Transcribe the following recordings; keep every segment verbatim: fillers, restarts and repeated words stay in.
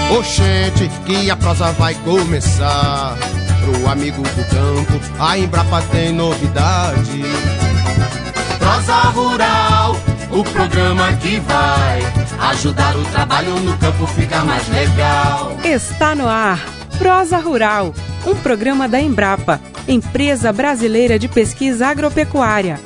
Oxente, que a prosa vai começar. Pro amigo do campo, a Embrapa tem novidade. Prosa Rural, o programa que vai ajudar o trabalho no campo ficar mais legal. Está no ar, Prosa Rural, um programa da Embrapa, Empresa Brasileira de Pesquisa Agropecuária.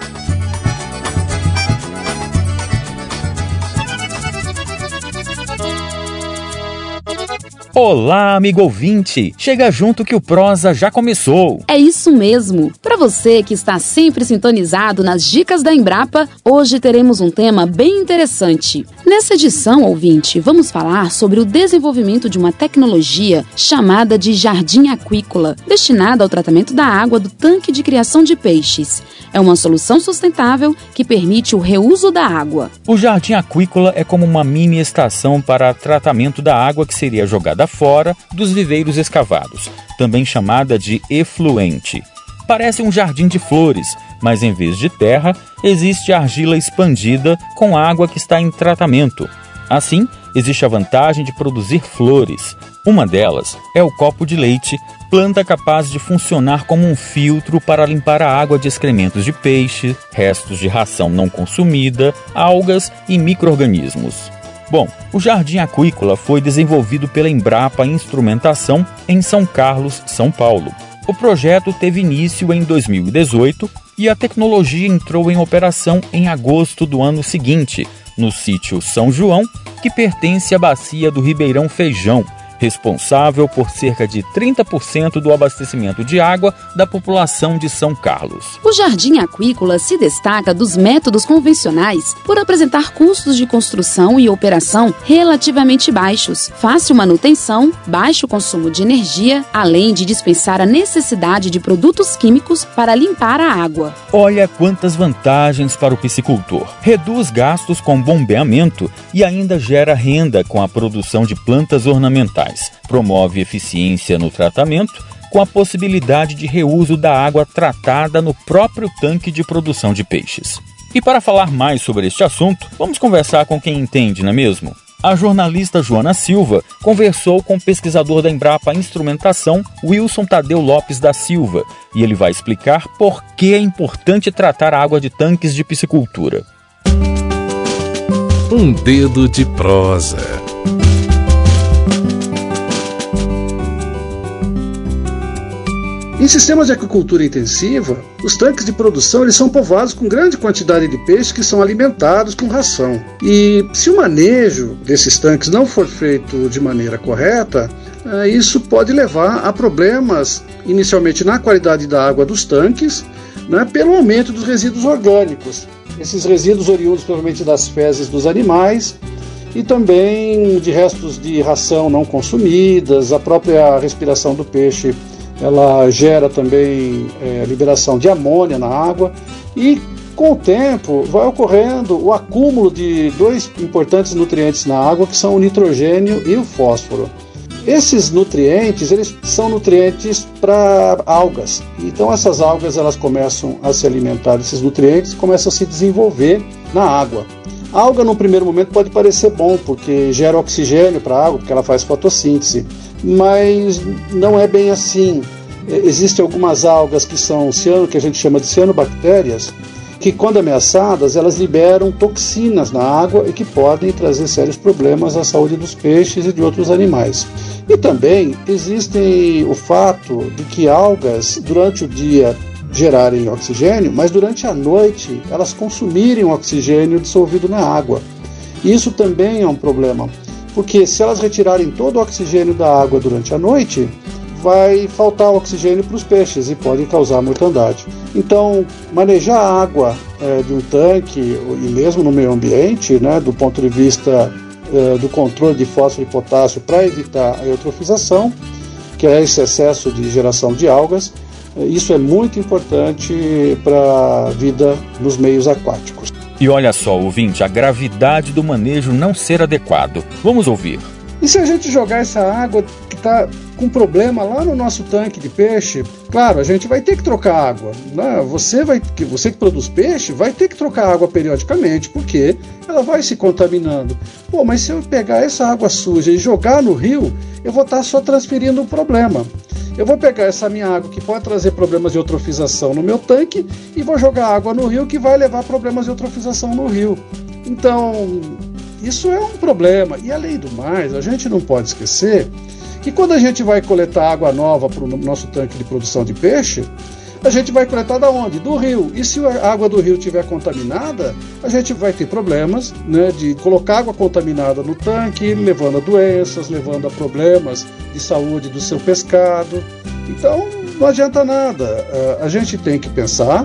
Olá, amigo ouvinte! Chega junto que o Prosa já começou! É isso mesmo! Para você que está sempre sintonizado nas dicas da Embrapa, hoje teremos um tema bem interessante. Nessa edição, ouvinte, vamos falar sobre o desenvolvimento de uma tecnologia chamada de jardim aquícola, destinada ao tratamento da água do tanque de criação de peixes. É uma solução sustentável que permite o reuso da água. O jardim aquícola é como uma mini estação para tratamento da água que seria jogada fora dos viveiros escavados, também chamada de efluente. Parece um jardim de flores, mas em vez de terra, existe argila expandida com água que está em tratamento. Assim, existe a vantagem de produzir flores. Uma delas é o copo de leite, planta capaz de funcionar como um filtro para limpar a água de excrementos de peixe, restos de ração não consumida, algas e micro-organismos. Bom, o Jardim Aquícola foi desenvolvido pela Embrapa Instrumentação em São Carlos, São Paulo. O projeto teve início em dois mil e dezoito e a tecnologia entrou em operação em agosto do ano seguinte, no sítio São João, que pertence à bacia do Ribeirão Feijão, responsável por cerca de trinta por cento do abastecimento de água da população de São Carlos. O jardim aquícola se destaca dos métodos convencionais por apresentar custos de construção e operação relativamente baixos, fácil manutenção, baixo consumo de energia, além de dispensar a necessidade de produtos químicos para limpar a água. Olha quantas vantagens para o piscicultor. Reduz gastos com bombeamento e ainda gera renda com a produção de plantas ornamentais. Promove eficiência no tratamento, com a possibilidade de reuso da água tratada no próprio tanque de produção de peixes. E para falar mais sobre este assunto, vamos conversar com quem entende, não é mesmo? A jornalista Joana Silva conversou com o pesquisador da Embrapa Instrumentação, Wilson Tadeu Lopes da Silva, e ele vai explicar por que é importante tratar a água de tanques de piscicultura. Um dedo de prosa. Em sistemas de aquicultura intensiva, os tanques de produção eles são povoados com grande quantidade de peixes que são alimentados com ração. E se o manejo desses tanques não for feito de maneira correta, isso pode levar a problemas, inicialmente na qualidade da água dos tanques, né, pelo aumento dos resíduos orgânicos. Esses resíduos oriundos provavelmente das fezes dos animais e também de restos de ração não consumidas, a própria respiração do peixe ela gera também é, liberação de amônia na água e com o tempo vai ocorrendo o acúmulo de dois importantes nutrientes na água que são o nitrogênio e o fósforo. Esses nutrientes eles são nutrientes para algas, então essas algas elas começam a se alimentar desses nutrientes e começam a se desenvolver na água. A alga no primeiro momento pode parecer bom porque gera oxigênio para a água, porque ela faz fotossíntese, mas não é bem assim. Existem algumas algas que são ciano, que a gente chama de cianobactérias, que quando ameaçadas elas liberam toxinas na água e que podem trazer sérios problemas à saúde dos peixes e de outros animais. E também existe o fato de que algas durante o dia gerarem oxigênio, mas durante a noite elas consumirem o oxigênio dissolvido na água. Isso também é um problema, porque se elas retirarem todo o oxigênio da água durante a noite, vai faltar oxigênio para os peixes e pode causar mortandade. Então, manejar a água é, de um tanque e mesmo no meio ambiente, né, do ponto de vista é, do controle de fósforo e potássio para evitar a eutrofização, que é esse excesso de geração de algas, isso é muito importante para a vida nos meios aquáticos. E olha só, ouvinte, a gravidade do manejo não ser adequado. Vamos ouvir. E se a gente jogar essa água que está com problema lá no nosso tanque de peixe, claro, a gente vai ter que trocar água, né? Você, vai, você que produz peixe vai ter que trocar água periodicamente, porque ela vai se contaminando. Pô, mas se eu pegar essa água suja e jogar no rio, eu vou estar só transferindo o problema. Eu vou pegar essa minha água que pode trazer problemas de eutrofização no meu tanque e vou jogar água no rio que vai levar problemas de eutrofização no rio. Então, isso é um problema. E além do mais, a gente não pode esquecer que quando a gente vai coletar água nova para o nosso tanque de produção de peixe, a gente vai coletar da onde? Do rio. E se a água do rio estiver contaminada, a gente vai ter problemas, né, de colocar água contaminada no tanque, levando a doenças, levando a problemas de saúde do seu pescado. Então, não adianta nada. A gente tem que pensar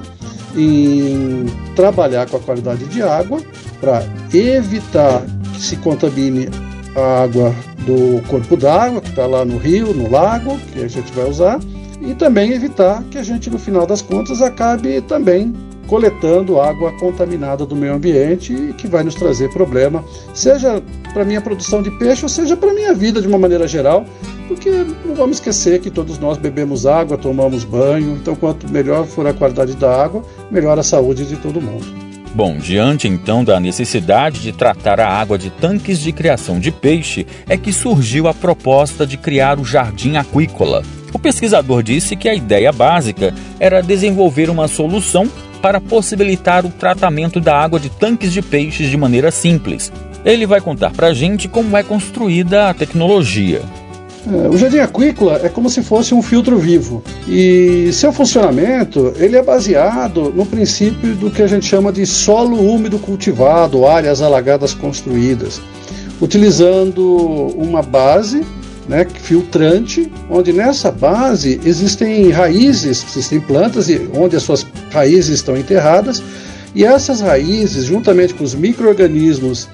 em trabalhar com a qualidade de água para evitar que se contamine a água do corpo d'água, que está lá no rio, no lago, que a gente vai usar, e também evitar que a gente, no final das contas, acabe também coletando água contaminada do meio ambiente e que vai nos trazer problema, seja para a minha produção de peixe ou seja para a minha vida de uma maneira geral, porque não vamos esquecer que todos nós bebemos água, tomamos banho, então quanto melhor for a qualidade da água, melhor a saúde de todo mundo. Bom, diante então da necessidade de tratar a água de tanques de criação de peixe, é que surgiu a proposta de criar o Jardim Aquícola. O pesquisador disse que a ideia básica era desenvolver uma solução para possibilitar o tratamento da água de tanques de peixes de maneira simples. Ele vai contar para a gente como é construída a tecnologia. É, o Jardim Aquícola é como se fosse um filtro vivo e seu funcionamento ele é baseado no princípio do que a gente chama de solo úmido cultivado, áreas alagadas construídas, utilizando uma base, né, filtrante, onde nessa base existem raízes, existem plantas onde as suas raízes estão enterradas, e essas raízes, juntamente com os micro-organismos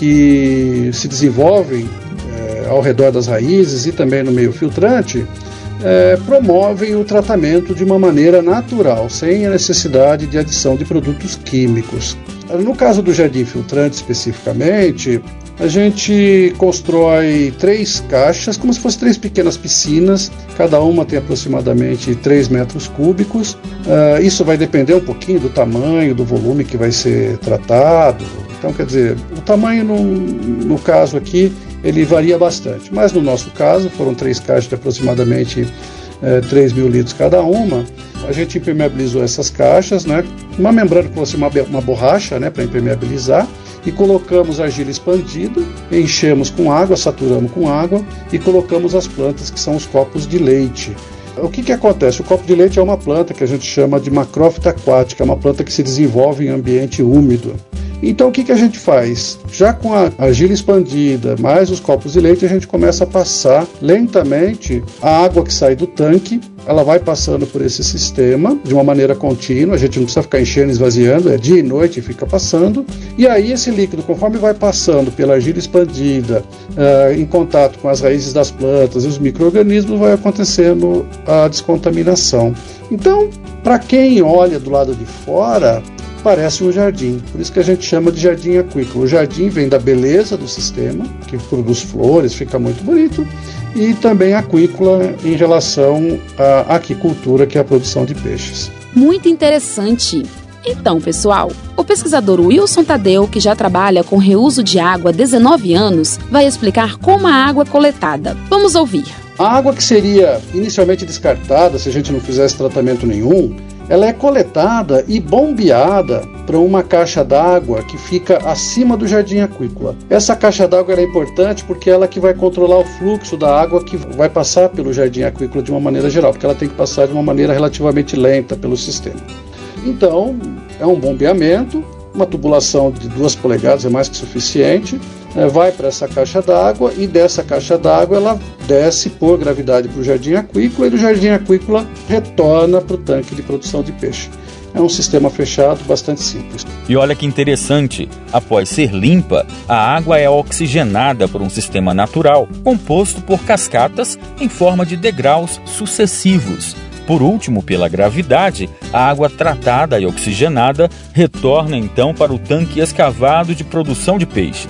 que se desenvolvem é, ao redor das raízes e também no meio filtrante, é, promovem o tratamento de uma maneira natural, sem a necessidade de adição de produtos químicos. No caso do jardim filtrante especificamente, a gente constrói três caixas, como se fossem três pequenas piscinas, cada uma tem aproximadamente três metros cúbicos. Uh, isso vai depender um pouquinho do tamanho, do volume que vai ser tratado. Então, quer dizer, o tamanho no, no caso aqui, ele varia bastante. Mas no nosso caso, foram três caixas de aproximadamente uh, três mil litros cada uma. A gente impermeabilizou essas caixas, né? Uma membrana que fosse uma, uma borracha, né, para impermeabilizar, e colocamos argila expandida, enchemos com água, saturamos com água e colocamos as plantas que são os copos de leite. O que que acontece? O copo de leite é uma planta que a gente chama de macrófita aquática, é uma planta que se desenvolve em ambiente úmido. Então o que que a gente faz? Já com a argila expandida, mais os copos de leite, a gente começa a passar lentamente a água que sai do tanque, ela vai passando por esse sistema de uma maneira contínua, a gente não precisa ficar enchendo e esvaziando, é dia e noite e fica passando, e aí esse líquido, conforme vai passando pela argila expandida, uh, em contato com as raízes das plantas e os micro-organismos, vai acontecendo a descontaminação. Então, para quem olha do lado de fora, parece um jardim, por isso que a gente chama de jardim aquícola. O jardim vem da beleza do sistema, que produz flores, fica muito bonito, e também aquícola em relação à aquicultura, que é a produção de peixes. Muito interessante! Então, pessoal, o pesquisador Wilson Tadeu, que já trabalha com reuso de água há dezenove anos, vai explicar como a água é coletada. Vamos ouvir. A água que seria inicialmente descartada, se a gente não fizesse tratamento nenhum, ela é coletada e bombeada para uma caixa d'água que fica acima do jardim aquícola. Essa caixa d'água é importante porque ela que vai controlar o fluxo da água que vai passar pelo jardim aquícola de uma maneira geral, porque ela tem que passar de uma maneira relativamente lenta pelo sistema. Então, é um bombeamento, uma tubulação de duas polegadas é mais que suficiente, é, vai para essa caixa d'água e dessa caixa d'água ela desce por gravidade para o jardim aquícola e do jardim aquícola retorna para o tanque de produção de peixe. É um sistema fechado bastante simples. E olha que interessante, após ser limpa, a água é oxigenada por um sistema natural, composto por cascatas em forma de degraus sucessivos. Por último, pela gravidade, a água tratada e oxigenada retorna então para o tanque escavado de produção de peixes.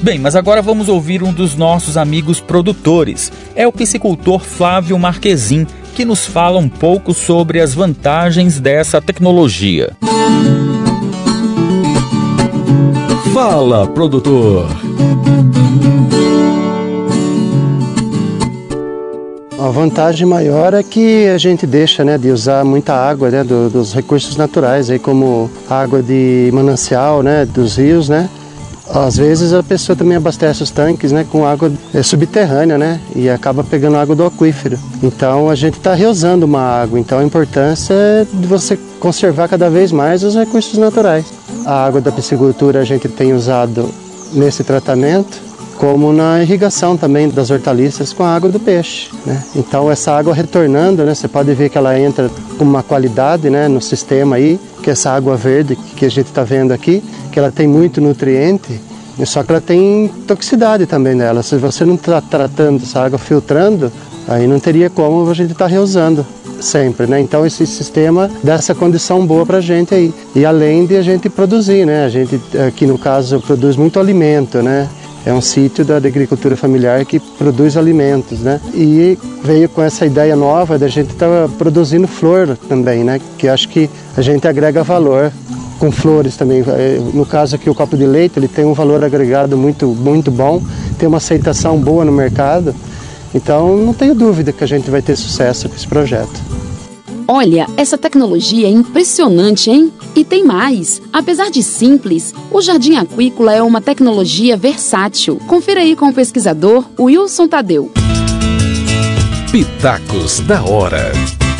Bem, mas agora vamos ouvir um dos nossos amigos produtores. É o piscicultor Flávio Marquezin, que nos fala um pouco sobre as vantagens dessa tecnologia. Fala, produtor! A vantagem maior é que a gente deixa, né, de usar muita água, né, do, dos recursos naturais, aí, como água de manancial, né, dos rios, né. Às vezes a pessoa também abastece os tanques, né, com água subterrânea, né, e acaba pegando água do aquífero. Então a gente está reusando uma água, então a importância é de você conservar cada vez mais os recursos naturais. A água da piscicultura a gente tem usado nesse tratamento, como na irrigação também das hortaliças com a água do peixe, né? Então essa água retornando, né, você pode ver que ela entra com uma qualidade, né, no sistema aí, que essa água verde que a gente está vendo aqui, que ela tem muito nutriente, só que ela tem toxicidade também nela. Se você não está tratando essa água, filtrando, aí não teria como a gente estar tá reusando sempre, né? Então esse sistema dá essa condição boa para a gente aí. E além de a gente produzir, né? A gente aqui no caso produz muito alimento, né? É um sítio da agricultura familiar que produz alimentos, né? E veio com essa ideia nova da gente estar tá produzindo flor também, né? Que acho que a gente agrega valor com flores também. No caso aqui o copo de leite, ele tem um valor agregado muito, muito bom, tem uma aceitação boa no mercado. Então não tenho dúvida que a gente vai ter sucesso com esse projeto. Olha, essa tecnologia é impressionante, hein? E tem mais. Apesar de simples, o Jardim Aquícola é uma tecnologia versátil. Confira aí com o pesquisador Wilson Tadeu. Pitacos da hora.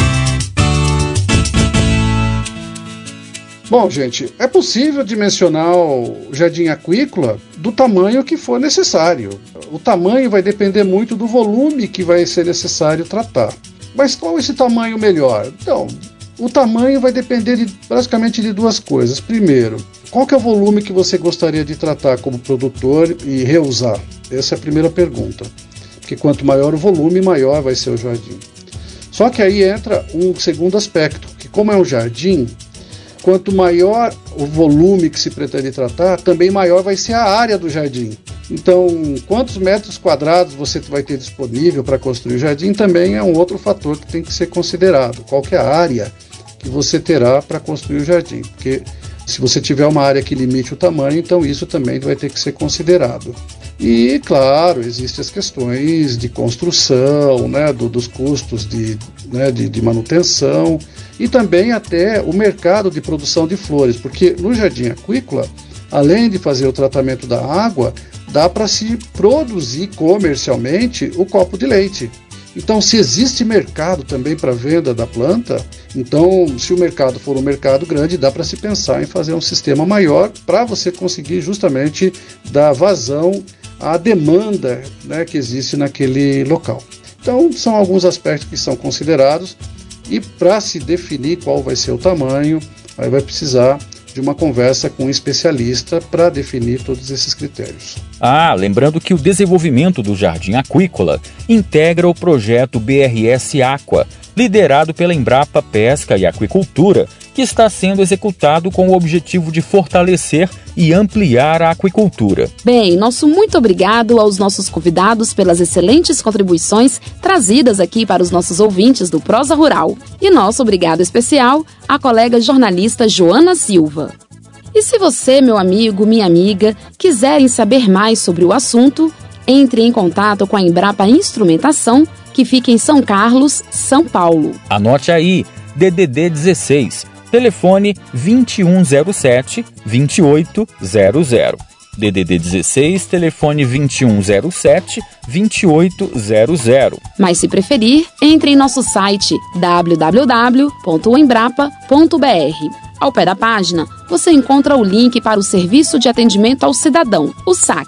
Bom, gente, é possível dimensionar o Jardim Aquícola do tamanho que for necessário. O tamanho vai depender muito do volume que vai ser necessário tratar. Mas qual é esse tamanho melhor? Então, o tamanho vai depender de, basicamente de duas coisas. Primeiro, qual que é o volume que você gostaria de tratar como produtor e reusar? Essa é a primeira pergunta. Porque quanto maior o volume, maior vai ser o jardim. Só que aí entra um segundo aspecto, que como é um jardim, quanto maior o volume que se pretende tratar, também maior vai ser a área do jardim. Então, quantos metros quadrados você vai ter disponível para construir o jardim também é um outro fator que tem que ser considerado. Qual que é a área que você terá para construir o jardim? Porque se você tiver uma área que limite o tamanho, então isso também vai ter que ser considerado. E, claro, existem as questões de construção, né, do, dos custos de, né, de, de manutenção e também até o mercado de produção de flores, porque no Jardim Aquícola, além de fazer o tratamento da água, dá para se produzir comercialmente o copo de leite. Então, se existe mercado também para venda da planta, então, se o mercado for um mercado grande, dá para se pensar em fazer um sistema maior para você conseguir justamente dar vazão à demanda, né, que existe naquele local. Então, são alguns aspectos que são considerados e para se definir qual vai ser o tamanho, aí vai precisar de uma conversa com um especialista para definir todos esses critérios. Ah, lembrando que o desenvolvimento do Jardim Aquícola integra o projeto B R S Aqua, liderado pela Embrapa Pesca e Aquicultura, que está sendo executado com o objetivo de fortalecer e ampliar a aquicultura. Bem, nosso muito obrigado aos nossos convidados pelas excelentes contribuições trazidas aqui para os nossos ouvintes do Prosa Rural. E nosso obrigado especial à colega jornalista Joana Silva. E se você, meu amigo, minha amiga, quiserem saber mais sobre o assunto, entre em contato com a Embrapa Instrumentação, que fica em São Carlos, São Paulo. Anote aí, D D D dezesseis, telefone vinte e um zero sete, vinte e oito zero zero. D D D dezesseis, telefone vinte e um zero sete, vinte e oito zero zero. Mas se preferir, entre em nosso site w w w ponto embrapa ponto b r. Ao pé da página, você encontra o link para o Serviço de Atendimento ao Cidadão, o SAC.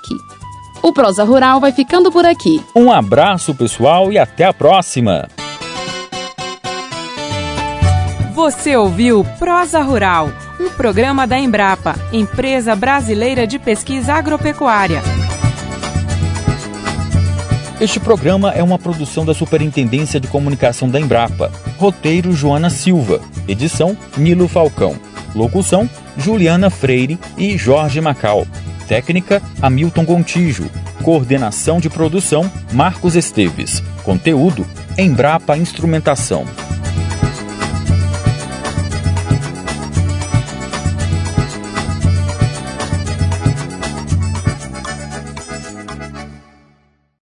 O Prosa Rural vai ficando por aqui. Um abraço, pessoal, e até a próxima! Você ouviu Prosa Rural, um programa da Embrapa, Empresa Brasileira de Pesquisa Agropecuária. Este programa é uma produção da Superintendência de Comunicação da Embrapa. Roteiro Joana Silva. Edição Nilo Falcão. Locução Juliana Freire e Jorge Macal. Técnica, Hamilton Gontijo. Coordenação de produção, Marcos Esteves. Conteúdo, Embrapa Instrumentação.